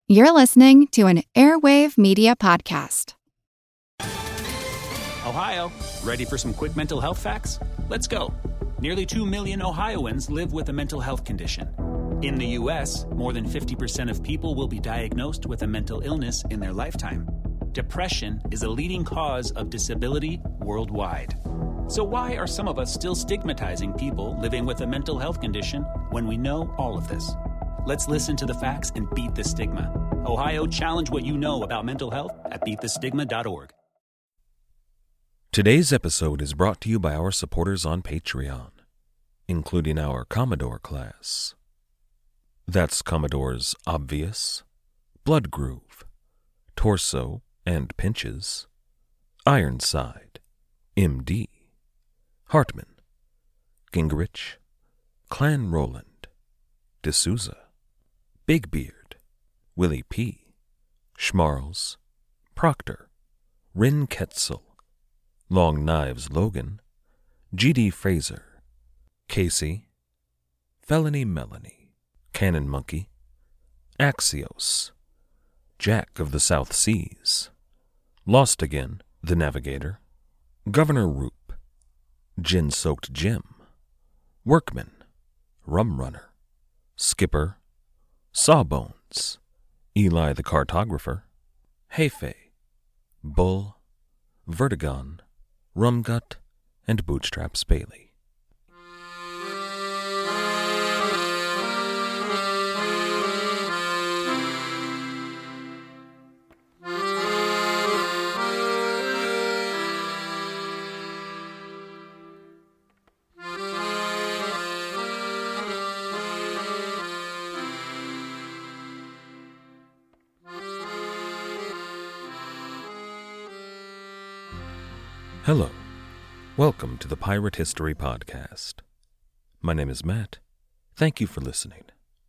You're listening to an Airwave Media Podcast. Ohio, ready for some quick mental health facts? Let's go. Nearly 2 million Ohioans live with a mental health condition. In the U.S., more than 50% of people will be diagnosed with a mental illness in their lifetime. Depression is a leading cause of disability worldwide. So why are some of us still stigmatizing people living with a mental health condition when we know all of this? Let's listen to the facts and beat the stigma. Ohio, challenge what you know about mental health at beatthestigma.org. Today's episode is brought to you by our supporters on Patreon, including our Commodore class. That's Commodores Obvious, Blood Groove, Torso and Pinches, Ironside, MD, Hartman, Gingrich, Clan Roland, D'Souza, Big Beard, Willie P., Schmarls, Proctor, Rin Ketzel, Long Knives Logan, G.D. Fraser, Casey, Felony Melanie, Cannon Monkey, Axios, Jack of the South Seas, Lost Again, The Navigator, Governor Roop, Gin-Soaked Jim, Workman, Rum Runner, Skipper, Sawbones, Eli the Cartographer, Hefe, Bull, Vertigon, Rumgut, and Bootstraps Bailey. Hello. Welcome to the Pirate History Podcast. My name is Matt. Thank you for listening.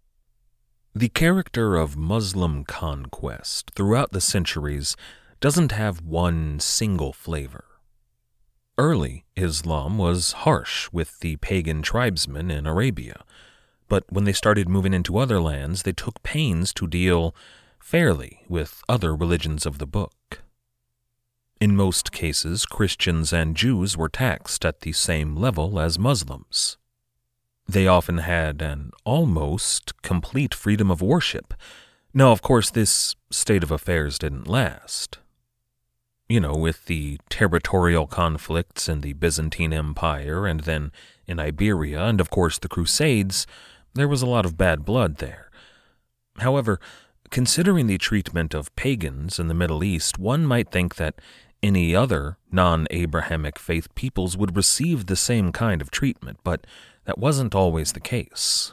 The character of Muslim conquest throughout the centuries doesn't have one single flavor. Early Islam was harsh with the pagan tribesmen in Arabia, but when they started moving into other lands, they took pains to deal fairly with other religions of the book. In most cases, Christians and Jews were taxed at the same level as Muslims. They often had an almost complete freedom of worship. Now, of course, this state of affairs didn't last. With the territorial conflicts in the Byzantine Empire and then in Iberia and, of course, the Crusades, there was a lot of bad blood there. However, considering the treatment of pagans in the Middle East, one might think that any other non-Abrahamic faith peoples would receive the same kind of treatment, but that wasn't always the case.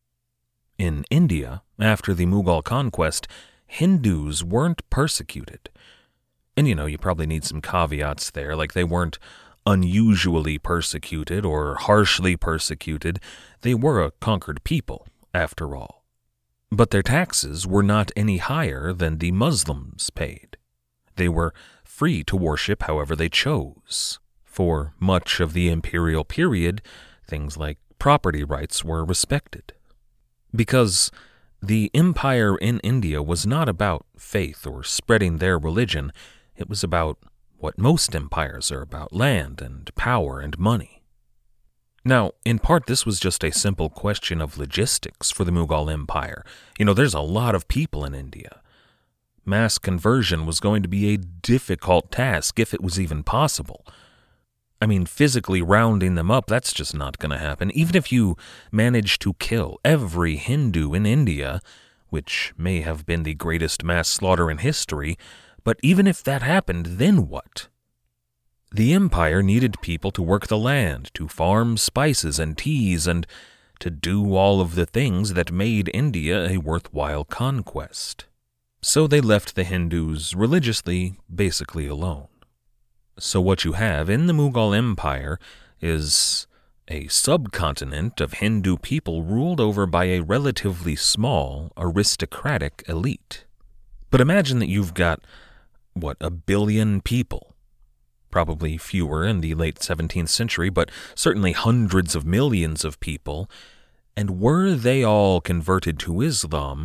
In India, after the Mughal conquest, Hindus weren't persecuted. And you probably need some caveats there, like they weren't unusually persecuted or harshly persecuted. They were a conquered people, after all. But their taxes were not any higher than the Muslims paid. They were free to worship however they chose. For much of the imperial period, things like property rights were respected. Because the empire in India was not about faith or spreading their religion, it was about what most empires are about: land and power and money. Now, in part, this was just a simple question of logistics for the Mughal Empire. There's a lot of people in India. Mass conversion was going to be a difficult task if it was even possible. Physically rounding them up, that's just not going to happen. Even if you manage to kill every Hindu in India, which may have been the greatest mass slaughter in history, but even if that happened, then what? The empire needed people to work the land, to farm spices and teas, and to do all of the things that made India a worthwhile conquest. So they left the Hindus religiously basically alone. So what you have in the Mughal Empire is a subcontinent of Hindu people ruled over by a relatively small aristocratic elite. But imagine that you've got, 1 billion people? Probably fewer in the late 17th century, but certainly hundreds of millions of people. And were they all converted to Islam,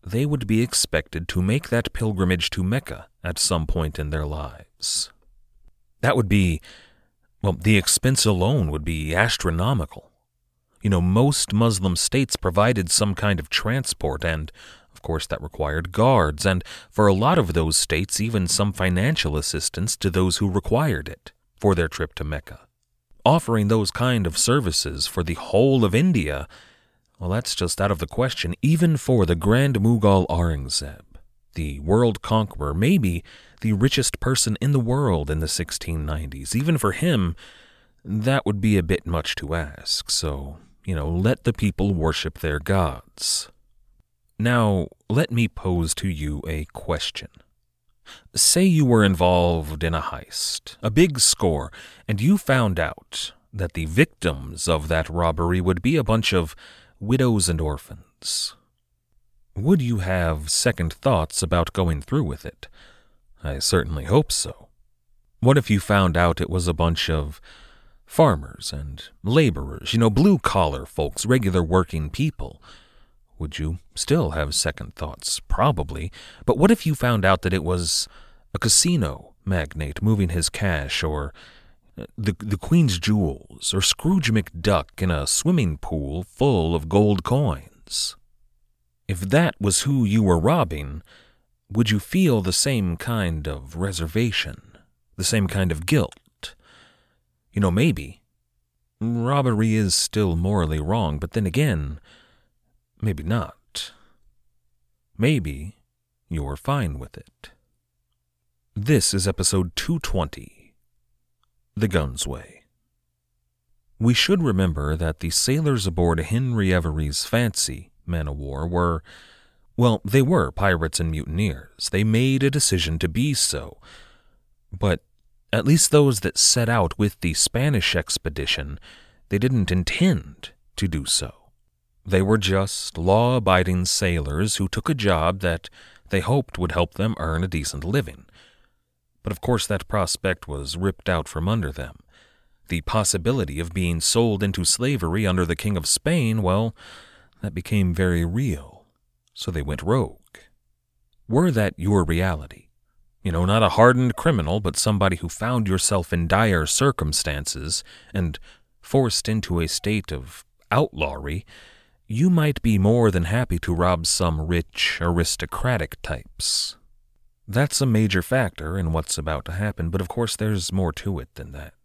they would be expected to make that pilgrimage to Mecca at some point in their lives. That would be, the expense alone would be astronomical. Most Muslim states provided some kind of transport, and, of course, that required guards, and for a lot of those states, even some financial assistance to those who required it for their trip to Mecca. Offering those kind of services for the whole of India, that's just out of the question, even for the Grand Mughal Aurangzeb, the world conqueror, maybe the richest person in the world in the 1690s. Even for him, that would be a bit much to ask, so, let the people worship their gods. Now, let me pose to you a question. Say you were involved in a heist, a big score, and you found out that the victims of that robbery would be a bunch of widows and orphans. Would you have second thoughts about going through with it? I certainly hope so. What if you found out it was a bunch of farmers and laborers, blue-collar folks, regular working people? Would you still have second thoughts? Probably. But what if you found out that it was a casino magnate moving his cash, or the Queen's jewels, or Scrooge McDuck in a swimming pool full of gold coins? If that was who you were robbing, would you feel the same kind of reservation, the same kind of guilt? Maybe. Robbery is still morally wrong, but then again, maybe not. Maybe you're fine with it. This is episode 220, The Gunsway. We should remember that the sailors aboard Henry Every's Fancy man-of-war were pirates and mutineers. They made a decision to be so. But at least those that set out with the Spanish expedition, they didn't intend to do so. They were just law-abiding sailors who took a job that they hoped would help them earn a decent living. But of course that prospect was ripped out from under them. The possibility of being sold into slavery under the King of Spain, that became very real. So they went rogue. Were that your reality, not a hardened criminal, but somebody who found yourself in dire circumstances and forced into a state of outlawry, you might be more than happy to rob some rich, aristocratic types. That's a major factor in what's about to happen, but of course there's more to it than that.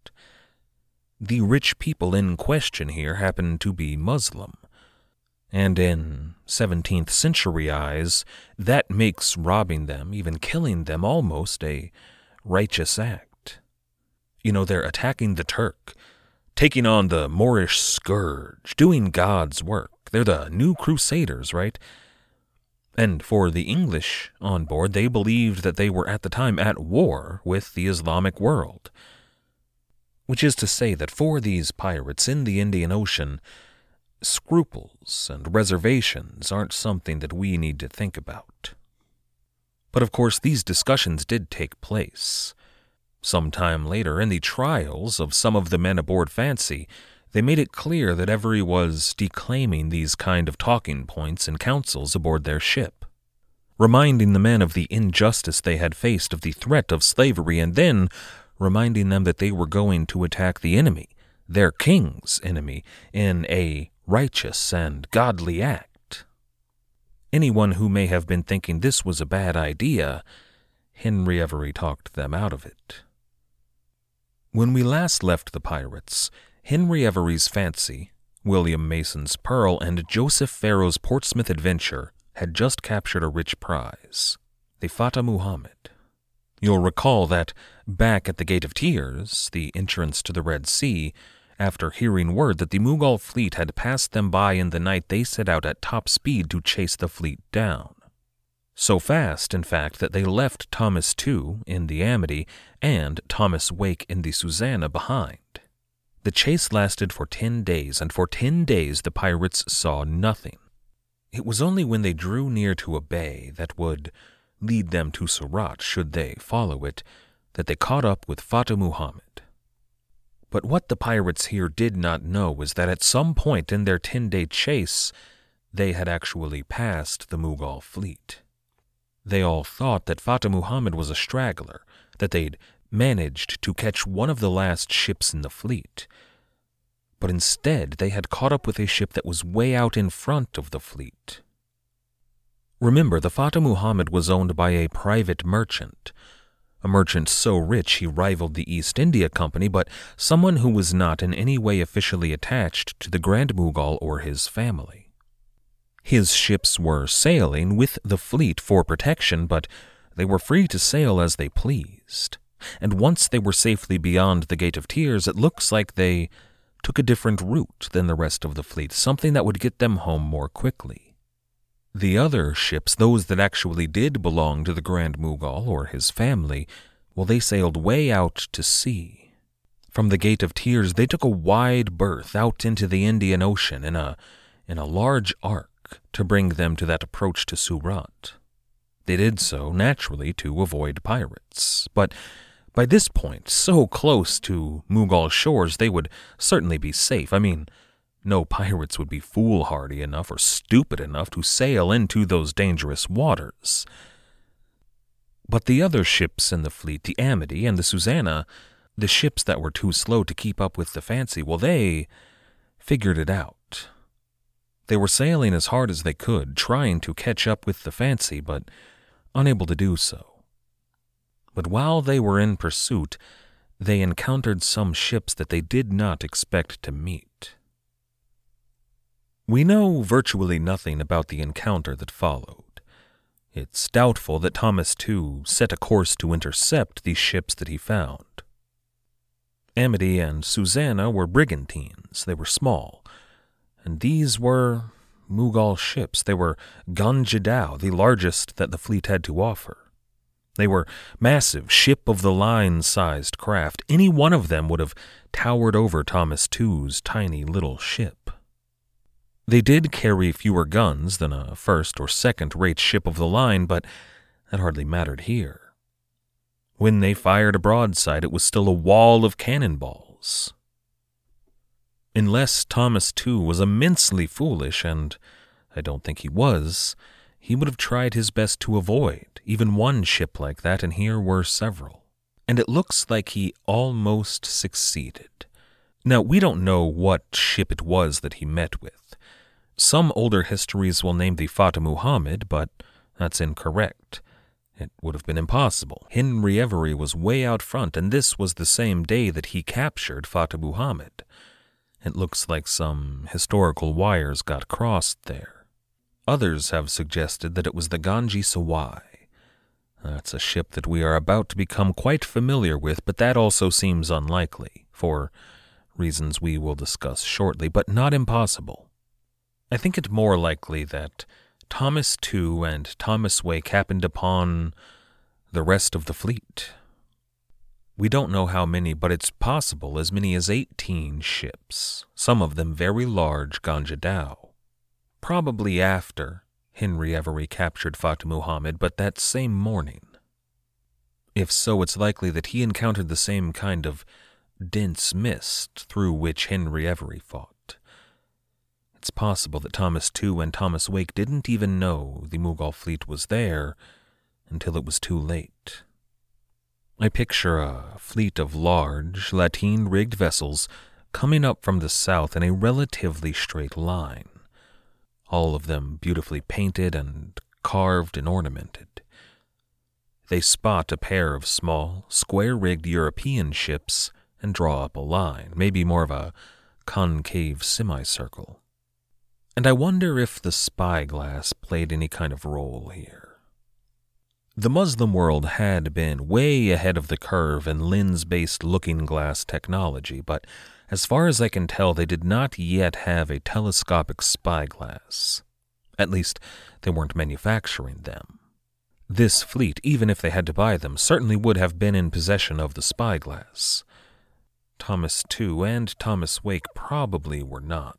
The rich people in question here happen to be Muslim, and in 17th century eyes, that makes robbing them, even killing them, almost a righteous act. They're attacking the Turk, taking on the Moorish scourge, doing God's work. They're the new Crusaders, right? And for the English on board, they believed that they were at the time at war with the Islamic world. Which is to say that for these pirates in the Indian Ocean, scruples and reservations aren't something that we need to think about. But of course, these discussions did take place. Sometime later, in the trials of some of the men aboard Fancy, they made it clear that Every was declaiming these kind of talking points in councils aboard their ship, reminding the men of the injustice they had faced, of the threat of slavery, and then reminding them that they were going to attack the enemy, their king's enemy, in a righteous and godly act. Anyone who may have been thinking this was a bad idea, Henry Every talked them out of it. When we last left the pirates, Henry Every's Fancy, William Mason's Pearl, and Joseph Farrow's Portsmouth Adventure had just captured a rich prize, the Fata Muhammad. You'll recall that back at the Gate of Tears, the entrance to the Red Sea, after hearing word that the Mughal fleet had passed them by in the night, they set out at top speed to chase the fleet down. So fast, in fact, that they left Thomas Tew in the Amity and Thomas Wake in the Susanna behind. The chase lasted for 10 days, and for 10 days the pirates saw nothing. It was only when they drew near to a bay that would lead them to Surat, should they follow it, that they caught up with Fata Muhammad. But what the pirates here did not know was that at some point in their 10-day chase, they had actually passed the Mughal fleet. They all thought that Fata Muhammad was a straggler, that they'd managed to catch one of the last ships in the fleet. But instead, they had caught up with a ship that was way out in front of the fleet. Remember, the Fata Muhammad was owned by a private merchant, a merchant so rich he rivaled the East India Company, but someone who was not in any way officially attached to the Grand Mughal or his family. His ships were sailing with the fleet for protection, but they were free to sail as they pleased. And once they were safely beyond the Gate of Tears, it looks like they took a different route than the rest of the fleet, something that would get them home more quickly. The other ships, those that actually did belong to the Grand Mughal or his family, well, they sailed way out to sea. From the Gate of Tears, they took a wide berth out into the Indian Ocean in a large arc to bring them to that approach to Surat. They did so, naturally, to avoid pirates, but by this point, so close to Mughal shores, they would certainly be safe. I mean, no pirates would be foolhardy enough or stupid enough to sail into those dangerous waters. But the other ships in the fleet, the Amity and the Susanna, the ships that were too slow to keep up with the Fancy, well, they figured it out. They were sailing as hard as they could, trying to catch up with the Fancy, but unable to do so. But while they were in pursuit, they encountered some ships that they did not expect to meet. We know virtually nothing about the encounter that followed. It's doubtful that Thomas Tew set a course to intercept these ships that he found. Amity and Susanna were brigantines. They were small, and these were Mughal ships. They were Ganjadao, the largest that the fleet had to offer. They were massive, ship-of-the-line-sized craft. Any one of them would have towered over Thomas Tew's tiny little ship. They did carry fewer guns than a first- or second-rate ship of the line, but that hardly mattered here. When they fired a broadside, it was still a wall of cannonballs. Unless Thomas Tew was immensely foolish, and I don't think he was, he would have tried his best to avoid even one ship like that, and here were several. And it looks like he almost succeeded. Now, we don't know what ship it was that he met with. Some older histories will name the Fata Muhammad, but that's incorrect. It would have been impossible. Henry Every was way out front, and this was the same day that he captured Fata Muhammad. It looks like some historical wires got crossed there. Others have suggested that it was the Ganji Sawai. That's a ship that we are about to become quite familiar with, but that also seems unlikely, for reasons we will discuss shortly, but not impossible. I think it more likely that Thomas Tew and Thomas Wake happened upon the rest of the fleet. We don't know how many, but it's possible as many as 18 ships, some of them very large Ganjadao. Probably after Henry Every captured Fata Muhammad, but that same morning. If so, it's likely that he encountered the same kind of dense mist through which Henry Every fought. It's possible that Thomas Tew and Thomas Wake didn't even know the Mughal fleet was there until it was too late. I picture a fleet of large, lateen-rigged vessels coming up from the south in a relatively straight line, all of them beautifully painted and carved and ornamented. They spot a pair of small, square-rigged European ships and draw up a line, maybe more of a concave semicircle. And I wonder if the spyglass played any kind of role here. The Muslim world had been way ahead of the curve in lens-based looking-glass technology, but as far as I can tell, they did not yet have a telescopic spyglass. At least, they weren't manufacturing them. This fleet, even if they had to buy them, certainly would have been in possession of the spyglass. Thomas Tew and Thomas Wake probably were not.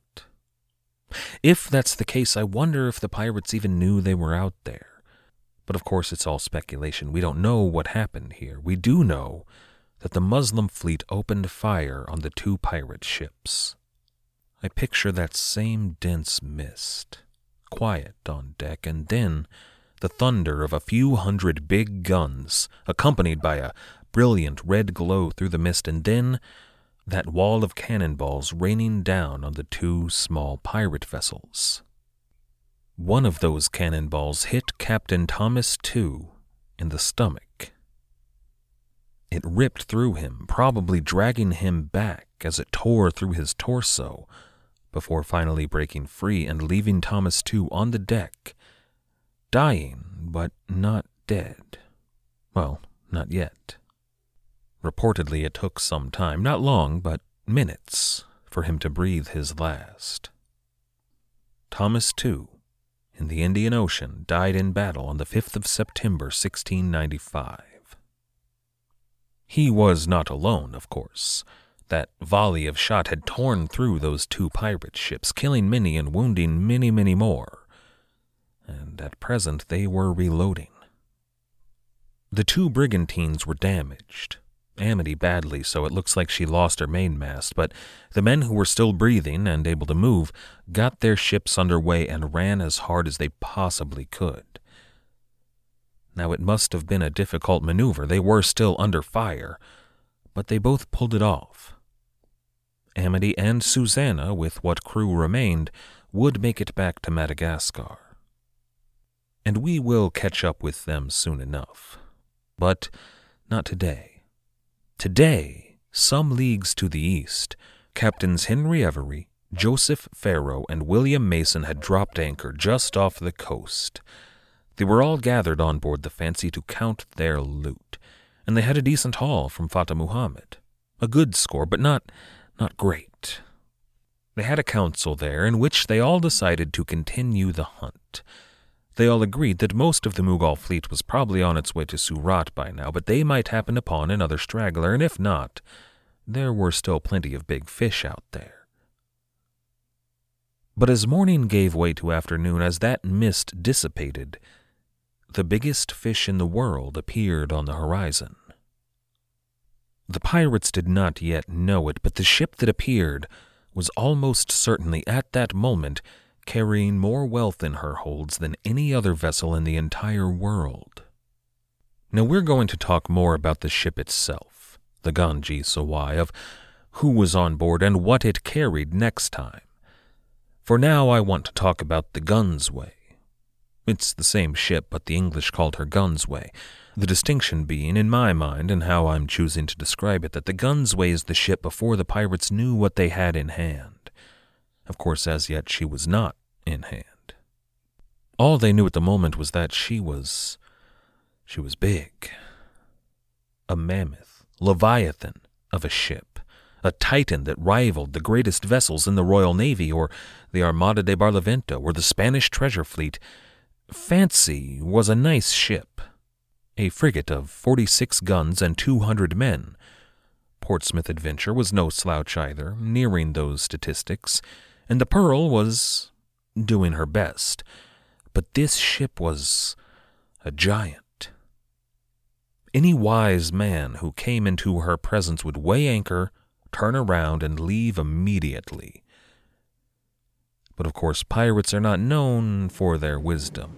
If that's the case, I wonder if the pirates even knew they were out there. But of course, it's all speculation. We don't know what happened here. We do know that the Muslim fleet opened fire on the two pirate ships. I picture that same dense mist, quiet on deck, and then the thunder of a few hundred big guns, accompanied by a brilliant red glow through the mist, and then that wall of cannonballs raining down on the two small pirate vessels. One of those cannonballs hit Captain Thomas Tew in the stomach. It ripped through him, probably dragging him back as it tore through his torso, before finally breaking free and leaving Thomas Tew on the deck, dying, but not dead. Well, not yet. Reportedly, it took some time, not long, but minutes, for him to breathe his last. Thomas Tew, in the Indian Ocean, died in battle on the 5th of September, 1695. He was not alone, of course. That volley of shot had torn through those two pirate ships, killing many and wounding many, many more. And at present they were reloading. The two brigantines were damaged. Amity badly, so it looks like she lost her mainmast, but the men who were still breathing and able to move got their ships underway and ran as hard as they possibly could. Now, it must have been a difficult maneuver. They were still under fire, but they both pulled it off. Amity and Susanna, with what crew remained, would make it back to Madagascar. And we will catch up with them soon enough. But not today. Today, some leagues to the east, Captains Henry Every, Joseph Farrow, and William Mason had dropped anchor just off the coast. They were all gathered on board the Fancy to count their loot, and they had a decent haul from Fata Muhammad. A good score, but not great. They had a council there in which they all decided to continue the hunt. They all agreed that most of the Mughal fleet was probably on its way to Surat by now, but they might happen upon another straggler, and if not, there were still plenty of big fish out there. But as morning gave way to afternoon, as that mist dissipated, the biggest fish in the world appeared on the horizon. The pirates did not yet know it, but the ship that appeared was almost certainly at that moment carrying more wealth in her holds than any other vessel in the entire world. Now we're going to talk more about the ship itself, the Ganges Sawai, of who was on board and what it carried next time. For now I want to talk about the Gunsway. It's the same ship, but the English called her Gunsway, the distinction being, in my mind, and how I'm choosing to describe it, that the Gunsway is the ship before the pirates knew what they had in hand. Of course, as yet, she was not in hand. All they knew at the moment was that she was big. A mammoth, leviathan of a ship, a titan that rivaled the greatest vessels in the Royal Navy, or the Armada de Barlovento, or the Spanish treasure fleet. Fancy was a nice ship, a frigate of 46 guns and 200 men. Portsmouth Adventure was no slouch either, nearing those statistics, and the Pearl was doing her best. But this ship was a giant. Any wise man who came into her presence would weigh anchor, turn around, and leave immediately. But of course, pirates are not known for their wisdom.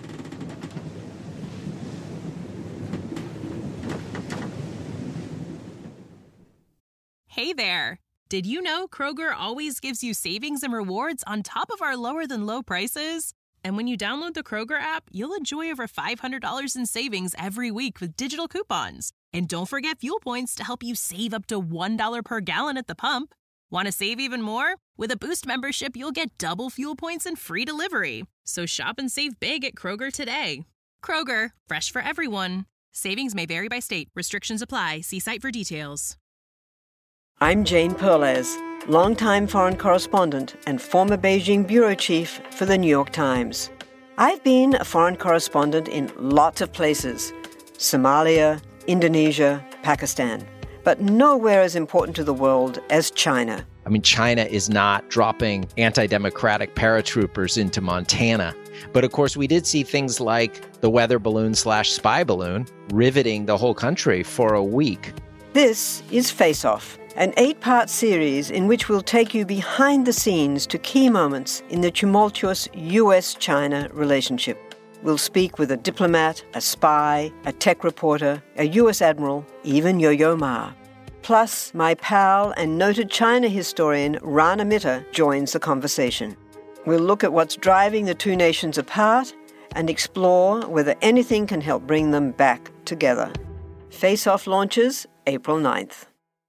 Hey there! Did you know Kroger always gives you savings and rewards on top of our lower-than-low prices? And when you download the Kroger app, you'll enjoy over $500 in savings every week with digital coupons. And don't forget fuel points to help you save up to $1 per gallon at the pump. Want to save even more? With a Boost membership, you'll get double fuel points and free delivery. So shop and save big at Kroger today. Kroger, fresh for everyone. Savings may vary by state. Restrictions apply. See site for details. I'm Jane Perlez, longtime foreign correspondent and former Beijing bureau chief for the New York Times. I've been a foreign correspondent in lots of places: Somalia, Indonesia, Pakistan, but nowhere as important to the world as China. I mean, China is not dropping anti-democratic paratroopers into Montana. But of course, we did see things like the weather balloon/spy balloon riveting the whole country for a week. This is Face Off, an 8-part series in which we'll take you behind the scenes to key moments in the tumultuous U.S.-China relationship. We'll speak with a diplomat, a spy, a tech reporter, a U.S. admiral, even Yo-Yo Ma. Plus, my pal and noted China historian Rana Mitter joins the conversation. We'll look at what's driving the two nations apart and explore whether anything can help bring them back together. Face Off launches April 9th.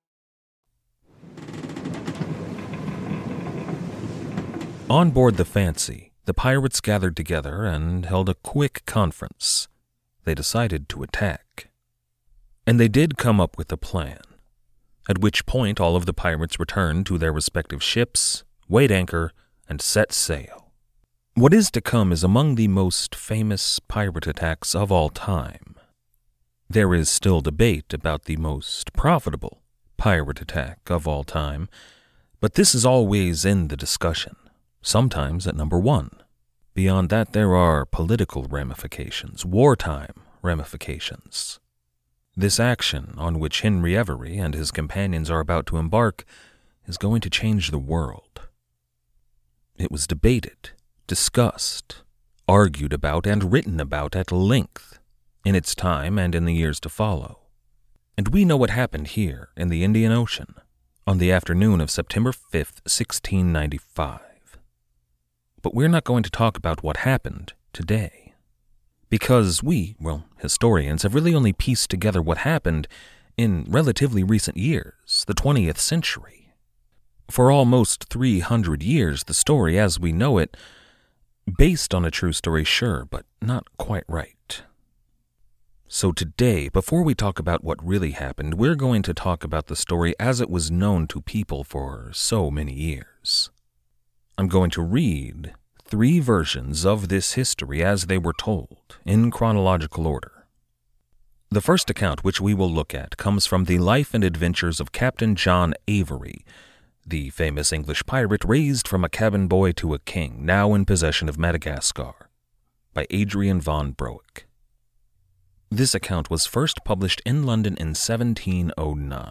On board the Fancy, the pirates gathered together and held a quick conference. They decided to attack. And they did come up with a plan, at which point all of the pirates returned to their respective ships, weighed anchor, and set sail. What is to come is among the most famous pirate attacks of all time. There is still debate about the most profitable pirate attack of all time, but this is always in the discussion, sometimes at number 1. Beyond that, there are political ramifications, wartime ramifications. This action, on which Henry Every and his companions are about to embark, is going to change the world. It was debated, discussed, argued about, and written about at length in its time and in the years to follow. And we know what happened here in the Indian Ocean on the afternoon of September 5th, 1695. But we're not going to talk about what happened today, because we, historians, have really only pieced together what happened in relatively recent years, the 20th century. For almost 300 years, the story as we know it, based on a true story, sure, but not quite right. So today, before we talk about what really happened, we're going to talk about the story as it was known to people for so many years. I'm going to read 3 versions of this history as they were told, in chronological order. The first account which we will look at comes from the life and adventures of Captain John Avery, the famous English pirate raised from a cabin boy to a king, now in possession of Madagascar, by Adrian von Broek. This account was first published in London in 1709.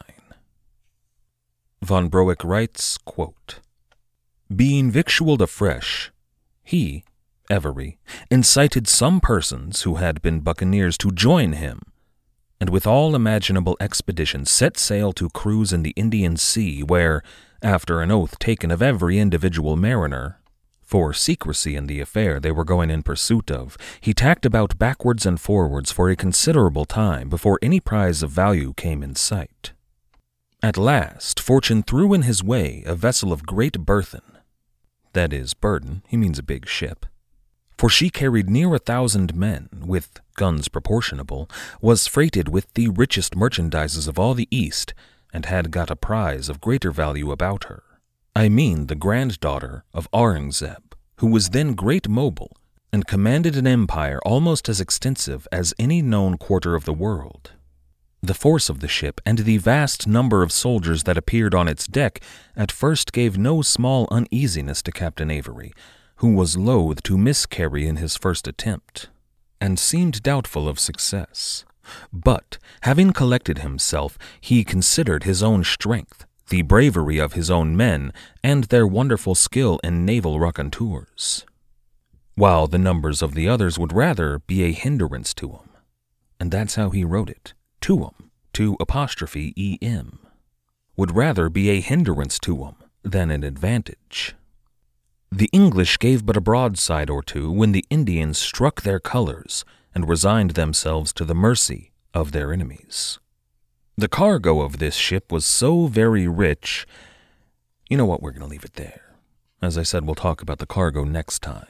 Von Broek writes, quote, "Being victualled afresh, he, Every, incited some persons who had been buccaneers to join him, and with all imaginable expedition set sail to cruise in the Indian Sea, where, after an oath taken of every individual mariner, for secrecy in the affair they were going in pursuit of, he tacked about backwards and forwards for a considerable time before any prize of value came in sight. At last fortune threw in his way a vessel of great burthen," that is, burden, he means a big ship, "for she carried near 1,000 men, with guns proportionable, was freighted with the richest merchandises of all the East, and had got a prize of greater value about her. I mean the granddaughter of Aurangzeb, who was then great mogul, and commanded an empire almost as extensive as any known quarter of the world. The force of the ship and the vast number of soldiers that appeared on its deck at first gave no small uneasiness to Captain Avery, who was loath to miscarry in his first attempt, and seemed doubtful of success. But, having collected himself, he considered his own strength, the bravery of his own men, and their wonderful skill in naval raconteurs, while the numbers of the others would rather be a hindrance to him. And that's how he wrote it, to him, to apostrophe E-M, would rather be a hindrance to him than an advantage. The English gave but a broadside or two when the Indians struck their colors and resigned themselves to the mercy of their enemies. The cargo of this ship was so very rich. You know what, we're going to leave it there. As I said, we'll talk about the cargo next time.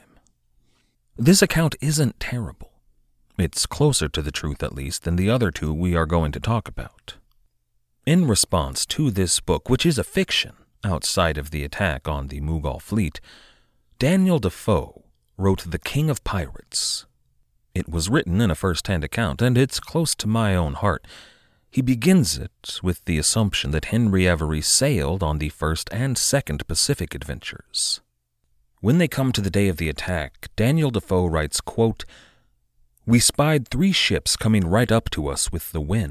This account isn't terrible. It's closer to the truth, at least, than the other 2 we are going to talk about. In response to this book, which is a fiction outside of the attack on the Mughal fleet, Daniel Defoe wrote The King of Pirates. It was written in a first-hand account, and it's close to my own heart. He begins it with the assumption that Henry Every sailed on the first and second Pacific adventures. When they come to the day of the attack, Daniel Defoe writes, quote, "We spied 3 ships coming right up to us with the wind,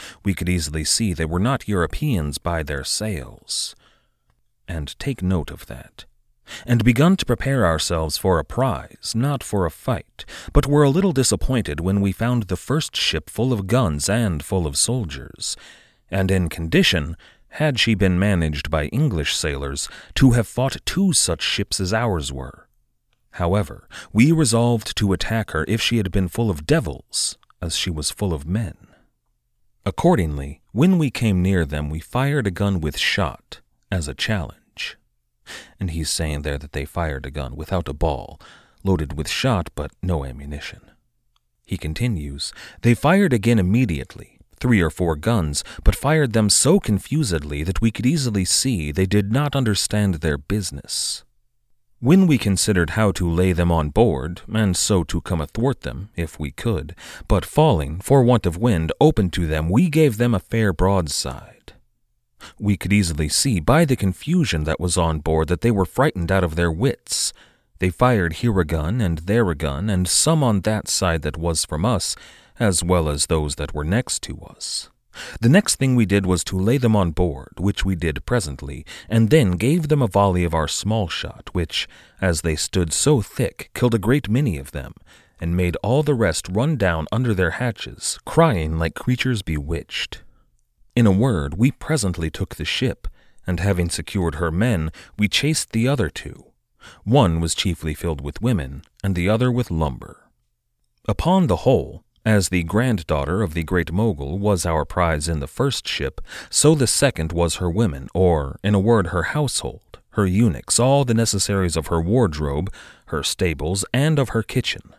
We could easily see they were not Europeans by their sails. And take note of that. And begun to prepare ourselves for a prize, not for a fight, but were a little disappointed when we found the first ship full of guns and full of soldiers, and in condition, had she been managed by English sailors, to have fought 2 such ships as ours were. However, we resolved to attack her if she had been full of devils, as she was full of men. Accordingly, when we came near them, we fired a gun with shot, as a challenge. And he's saying there that they fired a gun without a ball, loaded with shot but no ammunition. He continues, they fired again immediately, 3 or 4 guns, but fired them so confusedly that we could easily see they did not understand their business. When we considered how to lay them on board, and so to come athwart them, if we could, but falling, for want of wind, open to them, we gave them a fair broadside. We could easily see by the confusion that was on board that they were frightened out of their wits. They fired here a gun and there a gun, and some on that side that was from us, as well as those that were next to us. The next thing we did was to lay them on board, which we did presently, and then gave them a volley of our small shot, which, as they stood so thick, killed a great many of them, and made all the rest run down under their hatches, crying like creatures bewitched. In a word, we presently took the ship, and having secured her men, we chased the other 2. One was chiefly filled with women, and the other with lumber. Upon the whole, as the granddaughter of the Great Mogul was our prize in the first ship, so the second was her women, or, in a word, her household, her eunuchs, all the necessaries of her wardrobe, her stables, and of her kitchen.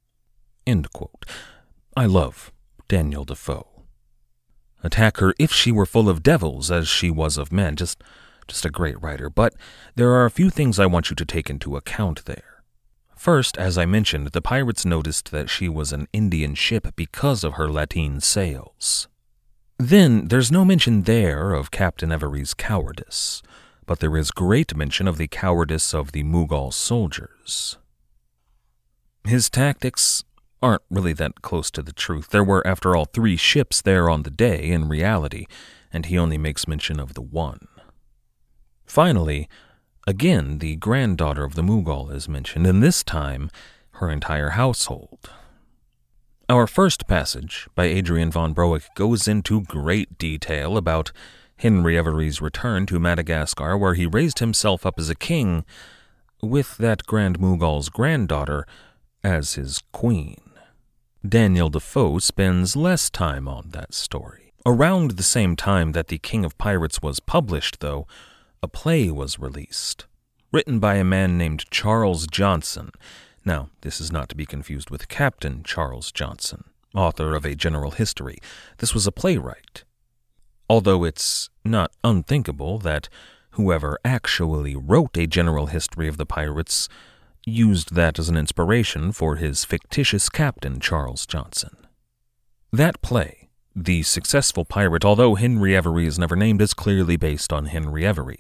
End quote. I love Daniel Defoe. Attack her if she were full of devils, as she was of men. Just a great writer. But there are a few things I want you to take into account there. First, as I mentioned, the pirates noticed that she was an Indian ship because of her lateen sails. Then, there's no mention there of Captain Avery's cowardice, but there is great mention of the cowardice of the Mughal soldiers. His tactics aren't really that close to the truth. There were, after all, 3 ships there on the day in reality, and he only makes mention of the one. Finally, again, the granddaughter of the Mughal is mentioned, and this time, her entire household. Our first passage, by Adrian von Broek, goes into great detail about Henry Every's return to Madagascar, where he raised himself up as a king, with that Grand Mughal's granddaughter as his queen. Daniel Defoe spends less time on that story. Around the same time that The King of Pirates was published, though, a play was released, written by a man named Charles Johnson. Now, this is not to be confused with Captain Charles Johnson, author of A General History. This was a playwright. Although it's not unthinkable that whoever actually wrote A General History of the Pirates used that as an inspiration for his fictitious captain, Charles Johnson. That play, The Successful Pirate, although Henry Every is never named, is clearly based on Henry Every.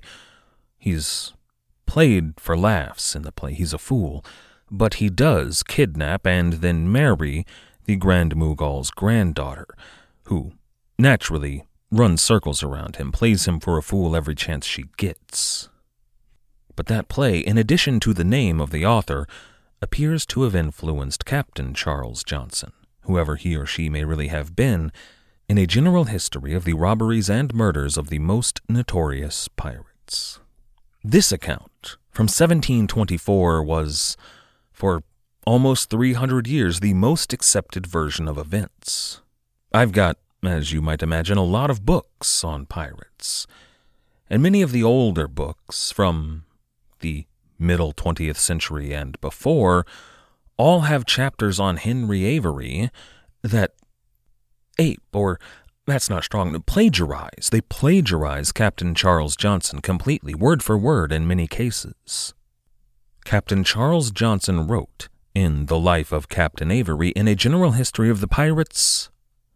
He's played for laughs in the play. He's a fool. But he does kidnap and then marry the Grand Mughal's granddaughter, who naturally runs circles around him, plays him for a fool every chance she gets. But that play, in addition to the name of the author, appears to have influenced Captain Charles Johnson, whoever he or she may really have been, in a general history of the robberies and murders of the most notorious pirates. This account, from 1724, was, for almost 300 years, the most accepted version of events. I've got, as you might imagine, a lot of books on pirates, and many of the older books, from the middle 20th century and before, all have chapters on Henry Avery that ape, or that's not strong, plagiarize. They plagiarize Captain Charles Johnson completely, word for word in many cases. Captain Charles Johnson wrote, in The Life of Captain Avery, in A General History of the Pirates,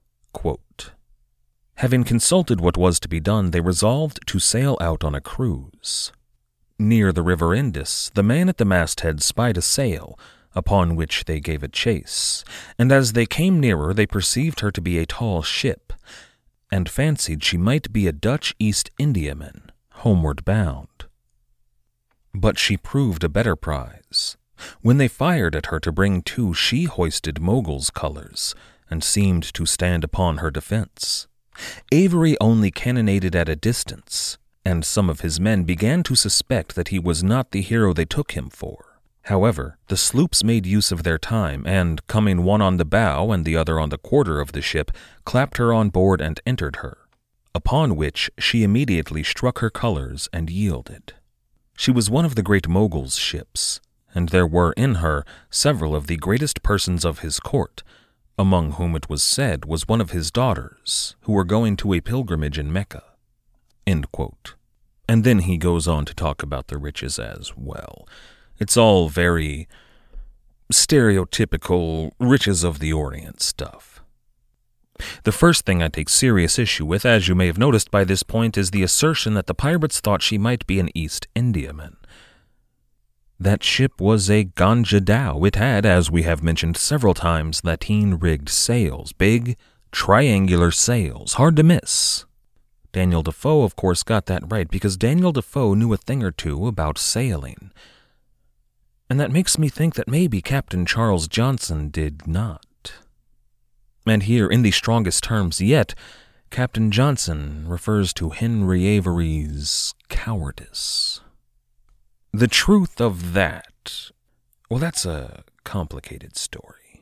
quote, "Having consulted what was to be done, they resolved to sail out on a cruise. Near the river Indus, the man at the masthead spied a sail, upon which they gave a chase, and as they came nearer they perceived her to be a tall ship, and fancied she might be a Dutch East Indiaman, homeward bound. But she proved a better prize. When they fired at her to bring to, she hoisted Mogul's colors, and seemed to stand upon her defense. Avery only cannonaded at a distance, and some of his men began to suspect that he was not the hero they took him for. However, the sloops made use of their time, and, coming one on the bow and the other on the quarter of the ship, clapped her on board and entered her, upon which she immediately struck her colors and yielded. She was one of the great Mogul's ships, and there were in her several of the greatest persons of his court, among whom it was said was one of his daughters, who were going to a pilgrimage in Mecca." End quote. And then he goes on to talk about the riches as well. It's all very stereotypical riches of the Orient stuff. The first thing I take serious issue with, as you may have noticed by this point, is the assertion that the pirates thought she might be an East Indiaman. That ship was a Ganja dhow. It had, as we have mentioned several times, lateen-rigged sails, big, triangular sails, hard to miss. Daniel Defoe, of course, got that right, because Daniel Defoe knew a thing or two about sailing. And that makes me think that maybe Captain Charles Johnson did not. And here, in the strongest terms yet, Captain Johnson refers to Henry Avery's cowardice. The truth of that, well, that's a complicated story.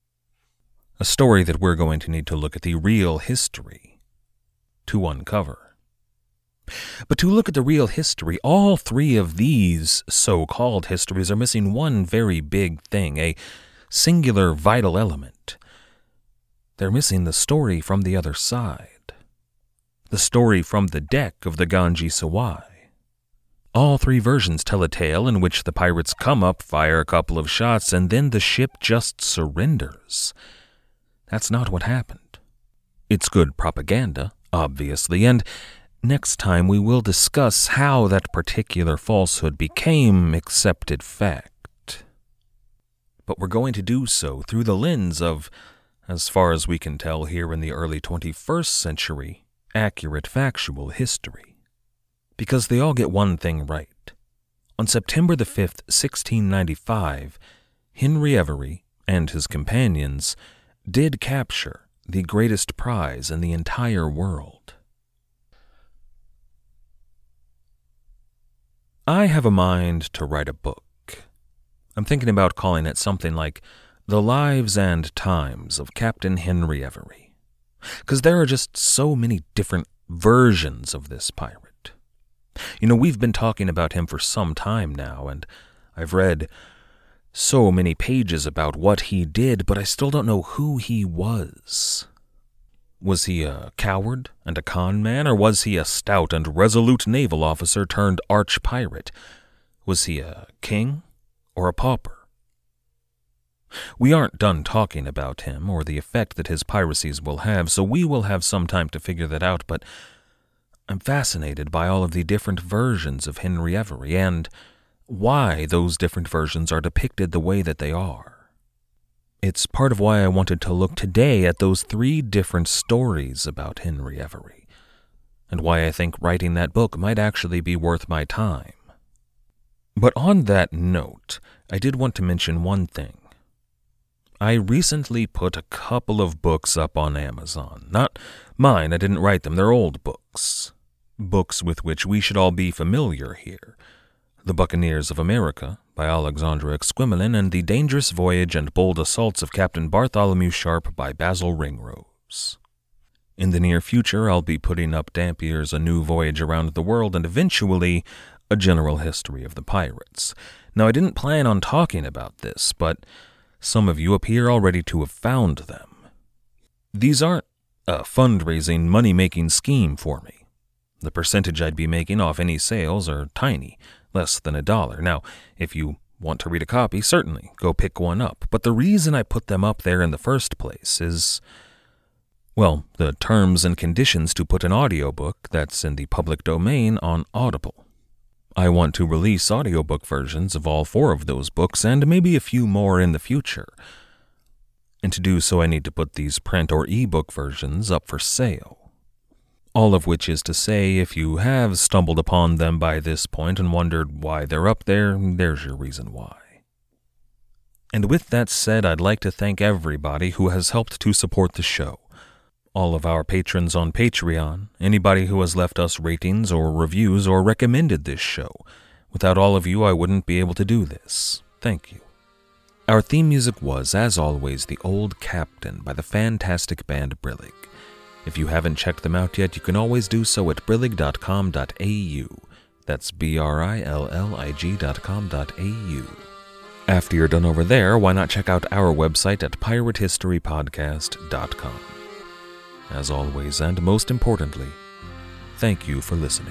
A story that we're going to need to look at the real history to uncover. But to look at the real history, all three of these so-called histories are missing one very big thing, a singular vital element. They're missing the story from the other side. The story from the deck of the Ganges Sawai. All three versions tell a tale in which the pirates come up, fire a couple of shots, and then the ship just surrenders. That's not what happened. It's good propaganda, obviously, and next time we will discuss how that particular falsehood became accepted fact. But we're going to do so through the lens of, as far as we can tell here in the early 21st century, accurate factual history. Because they all get one thing right. On September the 5th, 1695, Henry Avery and his companions did capture the greatest prize in the entire world. I have a mind to write a book. I'm thinking about calling it something like The Lives and Times of Captain Henry Avery. Because there are just so many different versions of this pirate. You know, we've been talking about him for some time now, and I've read so many pages about what he did, but I still don't know who he was. Was he a coward and a con man, or was he a stout and resolute naval officer turned arch-pirate? Was he a king or a pauper? We aren't done talking about him or the effect that his piracies will have, so we will have some time to figure that out, but I'm fascinated by all of the different versions of Henry Avery and why those different versions are depicted the way that they are. It's part of why I wanted to look today at those three different stories about Henry Avery, and why I think writing that book might actually be worth my time. But on that note, I did want to mention one thing. I recently put a couple of books up on Amazon. Not mine, I didn't write them, they're old books. Books with which we should all be familiar here. The Buccaneers of America, by Alexandra Exquemelin, and The Dangerous Voyage and Bold Assaults of Captain Bartholomew Sharp by Basil Ringrose. In the near future, I'll be putting up Dampier's A New Voyage Around the World and eventually A General History of the Pirates. Now, I didn't plan on talking about this, but some of you appear already to have found them. These aren't a fundraising, money-making scheme for me. The percentage I'd be making off any sales are tiny, less than $1. Now, if you want to read a copy, certainly, go pick one up. But the reason I put them up there in the first place is, well, the terms and conditions to put an audiobook that's in the public domain on Audible. I want to release audiobook versions of all 4 of those books and maybe a few more in the future. And to do so, I need to put these print or ebook versions up for sale. All of which is to say, if you have stumbled upon them by this point and wondered why they're up there, there's your reason why. And with that said, I'd like to thank everybody who has helped to support the show. All of our patrons on Patreon, anybody who has left us ratings or reviews or recommended this show. Without all of you, I wouldn't be able to do this. Thank you. Our theme music was, as always, The Old Captain by the fantastic band Brillig. If you haven't checked them out yet, you can always do so at brillig.com.au. That's BRILLIG.com.au. After you're done over there, why not check out our website at piratehistorypodcast.com. As always, and most importantly, thank you for listening.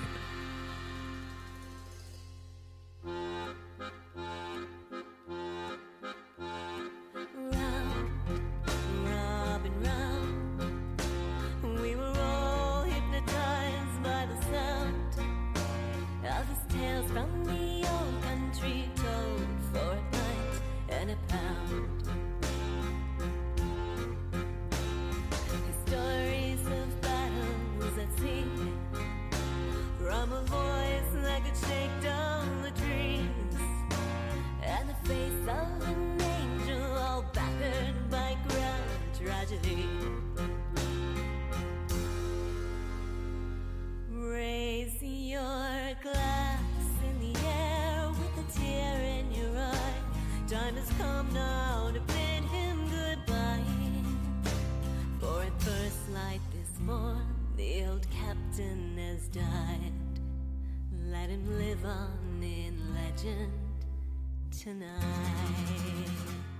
Raise your glass in the air with a tear in your eye. Time has come now to bid him goodbye. For at first light this morn, the old captain has died. Let him live on in legend tonight.